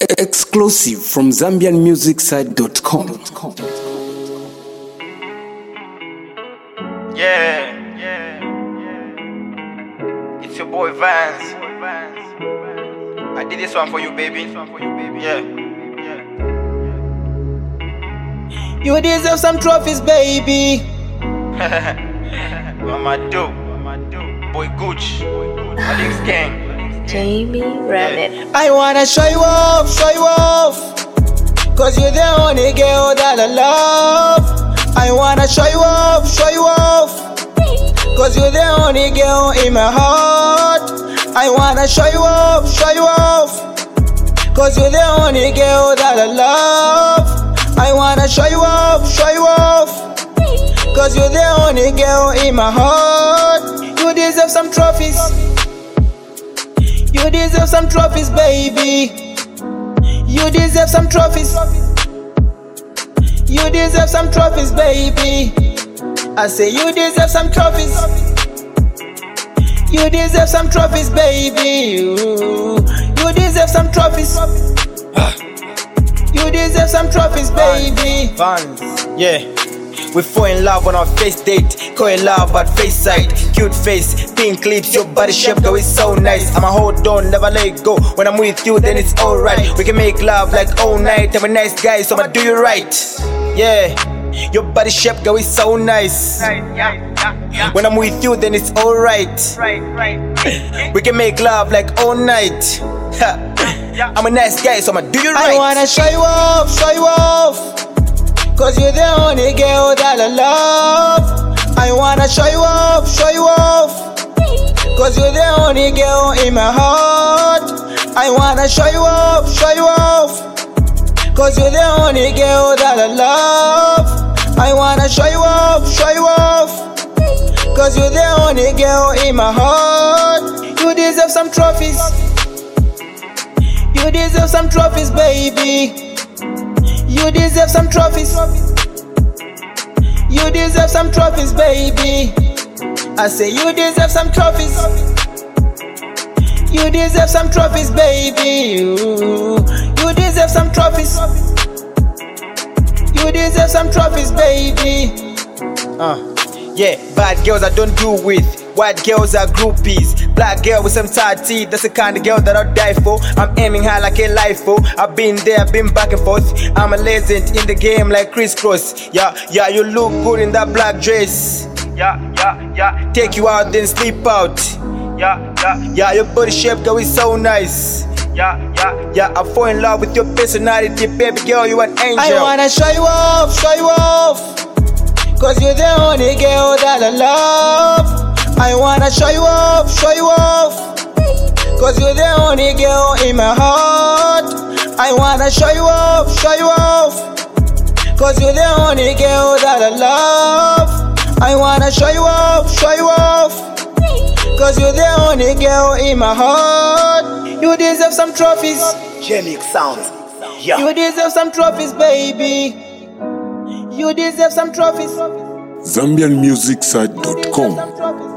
Exclusive from ZambianMusicSite.com. Yeah. It's your boy Vance. I did this one for you, baby. Yeah. You deserve some trophies, baby. Mama do. Boy Gooch. Alex Gang. Jamie Rabbit. I wanna show you off. Cause you're the only girl that I love. I wanna show you off. Cause you're the only girl in my heart. I wanna show you off. Cause you're the only girl that I love. I wanna show you off. Cause you're the only girl in my heart. You deserve some trophies. You deserve some trophies, baby. You deserve some trophies. You deserve some trophies, baby. I say you deserve some trophies. You deserve some trophies, baby. You deserve some trophies. You deserve some trophies, baby. Vans, yeah. We fall in love on our first date. Call in love at face sight. Cute face, pink lips, your body shape, girl, it's so nice. I'ma hold on, never let it go. When I'm with you, then it's alright. We can make love like all night. I'm a nice guy, so I'ma do you right. Yeah, your body shape, girl, it's so nice. When I'm with you, then it's alright. We can make love like all night. I'm a nice guy, so I'ma do you right. I wanna show you off. Cause you're the only girl that I love. I wanna show you off. Cause you're the only girl in my heart. I wanna show you off. Cause you're the only girl that I love. I wanna show you off. Cause you're the only girl in my heart. You deserve some trophies. You deserve some trophies, baby. You deserve some trophies. You deserve some trophies, baby. I say you deserve some trophies. You deserve some trophies, baby. You deserve some trophies. You deserve some trophies, baby. Yeah, bad girls I don't do with. White girls are groupies. Black girl with some tight teeth, that's the kind of girl that I'll die for. I'm aiming high like a LIFO. I've been there, I've been back and forth. I'm a legend in the game like Chris Cross. Yeah, you look good in that black dress. Yeah. Take you out, then sleep out. Yeah, your body shape, girl, is so nice. Yeah, I fall in love with your personality, baby girl, you an angel. I wanna show you off. Cause you're the only girl that I love. I wanna show you off. Cause you're the only girl in my heart. I wanna show you off. Cause you're the only girl that I love. I wanna show you off. Cause you're the only girl in my heart. You deserve some trophies. Jamie Sound. Yeah. You deserve some trophies, baby. You deserve some trophies. ZambianMusicSite.com.